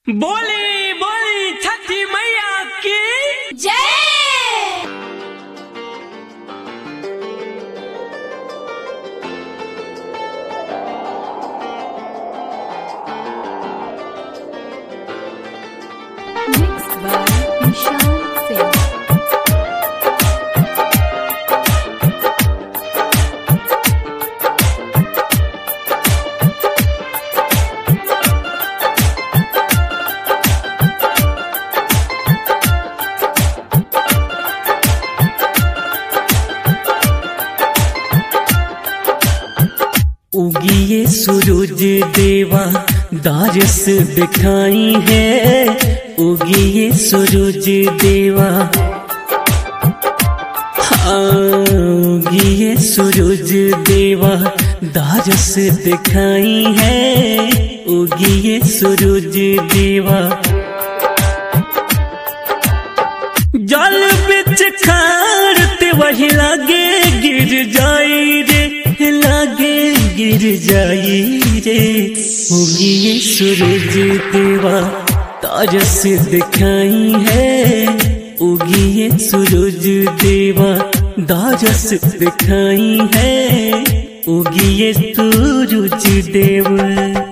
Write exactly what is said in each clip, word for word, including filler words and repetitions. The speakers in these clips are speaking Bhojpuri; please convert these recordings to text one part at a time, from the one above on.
बोली बोली छठी मैया की जय। Mixed by Nishan Singh. उगिए सूरज देवा दारस दिखाई है। उगिए सूरज देवा हाँ, उगिए सूरज देवा दारस दिखाई है। उगिए सूरज देवा जल बिच खारते वही लागे गिर जाई रे, लागे गिर जाई रे। उगिए सूरज देवा तारस दिखाई है। उगिए सूरज देवा तारस दिखाई है। उगिए सूरज देवा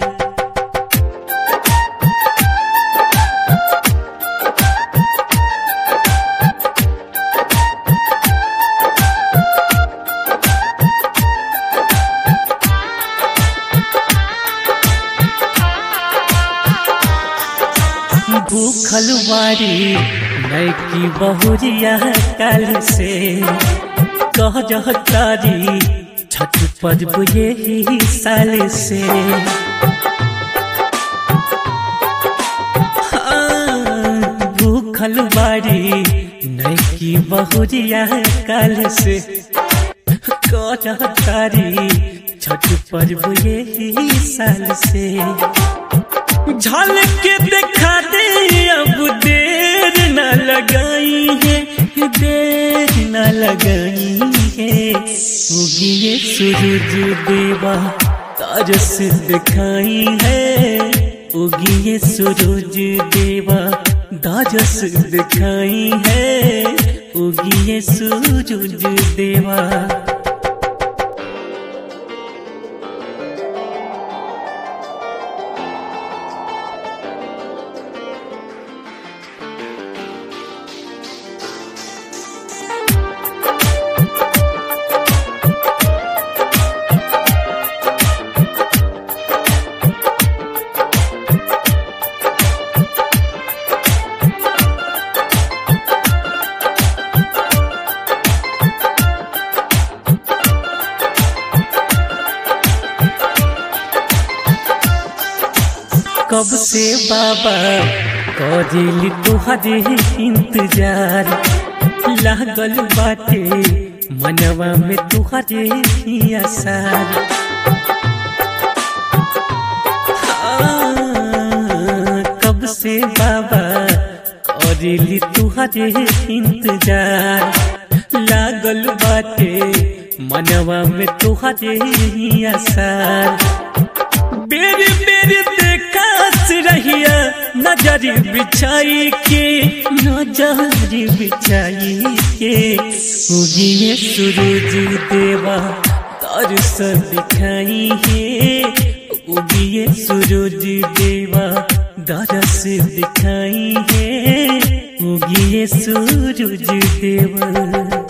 भूखल वारी नैकी बहुरिया कल से कह तारी छठ पर्व यही साल से। हाँ, भूखल वारी नैकी बहुरिया कल से कह तारी छठ पर्व यही साल से। झलक के दिखा दे अब देर न लगाई है, देर न लगाई है। उगिए सूरज देवा तारस दिखाई है। उगिए सूरज देवा तारस दिखाई है। उगिए सूरज देवा कब से बाबा करेली तुहरे इंतजार। लागल बाटे मनवा में तुहरे आसार। कब से बाबा करेली तुहरे इंतजार। लागल बाटे मनवा में तुहरे आसार। बेरी बेरी देखा रहिया नजर बिछाई के, नजर बिछाई के। उगिए सूरज देवा तारस दिखाई है। उगिए सूरज देवा तारस दिखाई है। उगिए सूरज देवा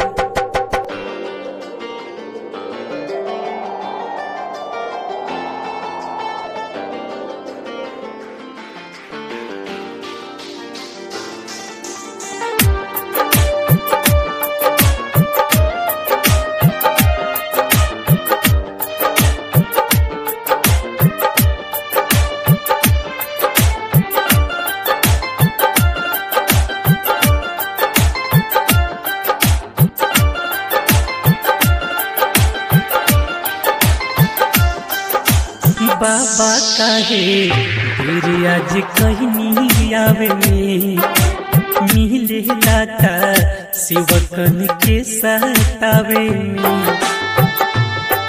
बाबा काहे तेरे आज कहनी आवे में मिले लाता शिवकन के सतावे में।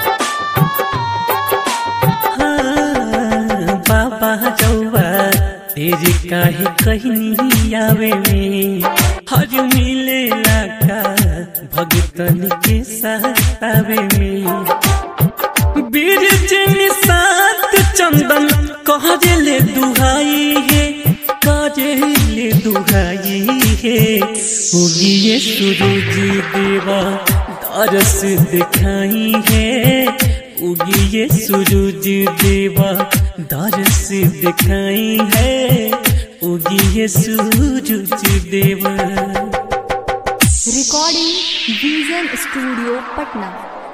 हाँ, बाबा जौआ तेरे काहे कहनी आवे में हर मिले लाका भगतन के साथ आवे में बिरजनी साथ चंदन कहरे ले दुहाई है कहरे ले दुहाई है उगिए सूरज देवा दरस दिखाई है उगिए सूरज देवा दरस दिखाई है उगिए सूरज देवा। Recording Vision Studio, Patna.